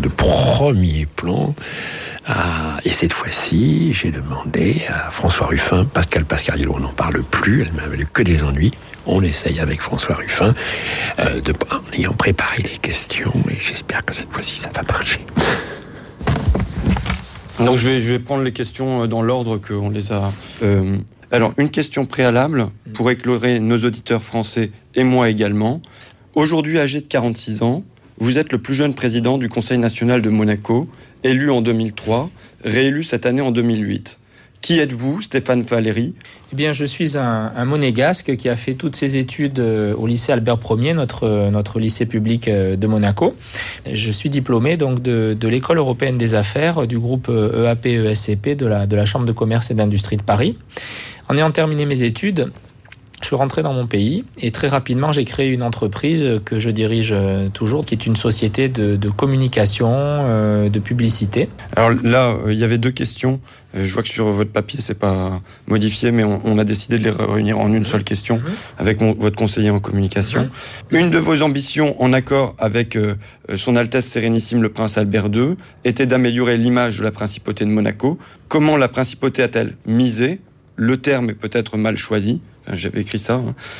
de premier plan. Et cette fois-ci, j'ai demandé à François Ruffin, Pascal Pasquariello, on n'en parle plus, elle m'a valu que des ennuis. On essaye avec François Ruffin, en ayant préparé les questions, et j'espère que cette fois-ci, ça va marcher. Donc je vais prendre les questions dans l'ordre qu'on les a. Alors, une question préalable pour éclairer nos auditeurs français et moi également. Aujourd'hui âgé de 46 ans, vous êtes le plus jeune président du Conseil national de Monaco, élu en 2003, réélu cette année en 2008. Qui êtes-vous, Stéphane Valéry ? Eh bien, je suis un monégasque qui a fait toutes ses études au lycée Albert Ier, notre lycée public de Monaco. Je suis diplômé donc de l'École européenne des affaires, du groupe EAP-ESCP de la Chambre de commerce et d'industrie de Paris. En ayant terminé mes études, je suis rentré dans mon pays et très rapidement, j'ai créé une entreprise que je dirige toujours, qui est une société de communication, de publicité. Alors là, il y avait deux questions. Je vois que sur votre papier, c'est pas modifié, mais on a décidé de les réunir en une seule question avec votre conseiller en communication. Une de vos ambitions, en accord avec son Altesse Sérénissime le Prince Albert II, était d'améliorer l'image de la principauté de Monaco. Comment la principauté a-t-elle misé ? Le terme est peut-être mal choisi. J'avais écrit ça.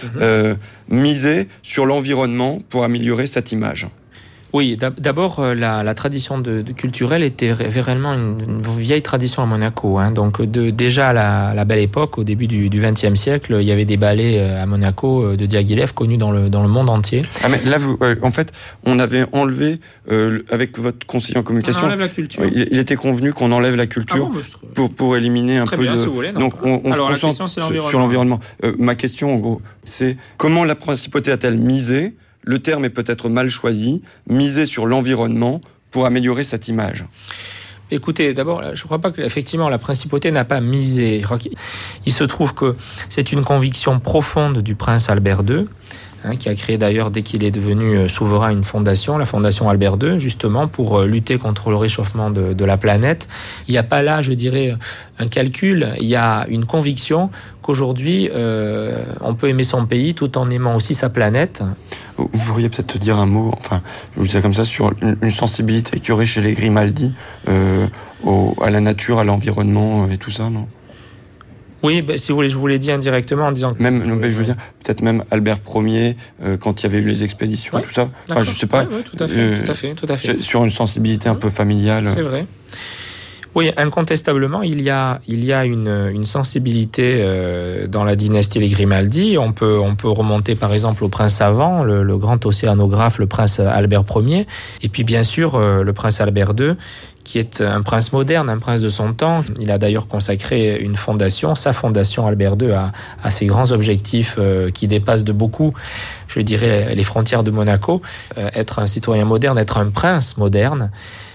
Miser sur l'environnement pour améliorer cette image. Oui, d'abord, la tradition culturelle était réellement une vieille tradition à Monaco. Donc, déjà à la belle époque, au début du XXe siècle, il y avait des ballets à Monaco de Diaghilev connus dans le monde entier. Ah, mais là, en fait, on avait enlevé, avec votre conseiller en communication... On enlève la culture. Il était convenu qu'on enlève la culture pour éliminer un peu bien, si vous voulez, donc, on se concentre sur l'environnement. Ma question, en gros, c'est comment la principauté a-t-elle misé ? Le terme est peut-être mal choisi, miser sur l'environnement pour améliorer cette image. Écoutez, d'abord, je ne crois pas qu'effectivement la principauté n'a pas misé. Il se trouve que c'est une conviction profonde du prince Albert II, qui a créé d'ailleurs, dès qu'il est devenu souverain, une fondation, la Fondation Albert II, justement pour lutter contre le réchauffement de la planète. Il n'y a pas là, je dirais, un calcul, il y a une conviction qu'aujourd'hui, on peut aimer son pays tout en aimant aussi sa planète. Vous pourriez peut-être dire un mot, enfin, je vous disais comme ça, sur une sensibilité qu'il y aurait chez les Grimaldi à la nature, à l'environnement et tout ça, non ? Oui, si vous voulez, je vous l'ai dit indirectement en disant que... je veux dire, peut-être même Albert Ier, quand il y avait eu les expéditions, tout ça. Enfin, je sais pas. Oui, tout à fait. Sur une sensibilité un peu familiale. C'est vrai. Oui, incontestablement, il y a une sensibilité dans la dynastie des Grimaldi. On peut remonter par exemple au prince savant, le grand océanographe, le prince Albert Ier, et puis bien sûr le prince Albert II, qui est un prince moderne, un prince de son temps. Il a d'ailleurs consacré une fondation, sa fondation Albert II, à ses grands objectifs qui dépassent de beaucoup, je dirais, les frontières de Monaco. Être un citoyen moderne, être un prince moderne,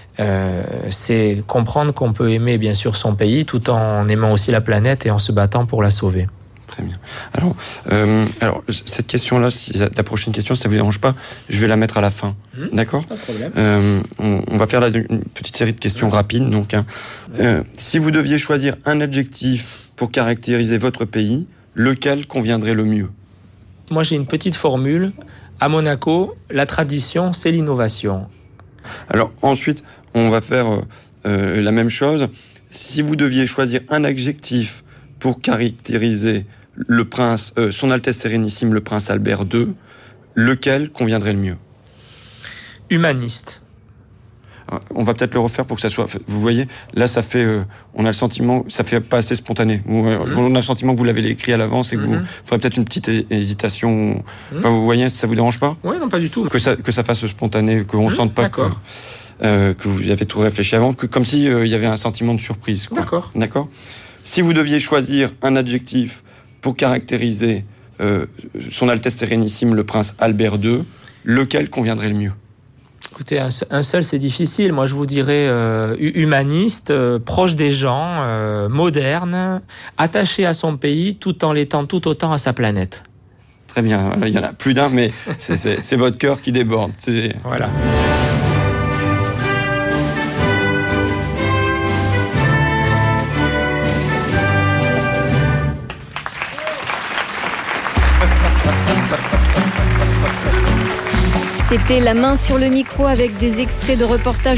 c'est comprendre qu'on peut aimer bien sûr son pays tout en aimant aussi la planète et en se battant pour la sauver. Très bien. Alors cette question-là, la prochaine question, si ça ne vous dérange pas, je vais la mettre à la fin. D'accord ? Pas de problème. On va faire une petite série de questions rapides. Donc, si vous deviez choisir un adjectif pour caractériser votre pays, lequel conviendrait le mieux ? Moi, j'ai une petite formule. À Monaco, la tradition, c'est l'innovation. Alors, ensuite, on va faire la même chose. Si vous deviez choisir un adjectif pour caractériser le prince, son Altesse Sérénissime, le prince Albert II, lequel conviendrait le mieux ? Humaniste. On va peut-être le refaire pour que ça soit... Vous voyez, là, ça fait... on a le sentiment... Ça fait pas assez spontané. On a le sentiment que vous l'avez écrit à l'avance et que vous... Il faudrait peut-être une petite hésitation. Enfin, vous voyez, ça vous dérange pas ? Oui, non, pas du tout. Que ça fasse spontané, qu'on ne sente pas que vous avez tout réfléchi avant, comme s'il y avait un sentiment de surprise. Quoi. D'accord. Si vous deviez choisir un adjectif pour caractériser son Altesse Sérénissime, le prince Albert II, lequel conviendrait le mieux ? Écoutez, un seul, c'est difficile. Moi, je vous dirais humaniste, proche des gens, moderne, attaché à son pays, tout en l'étant tout autant à sa planète. Très bien. Il y en a plus d'un, mais c'est votre cœur qui déborde. Voilà. C'était La main sur le micro avec des extraits de reportages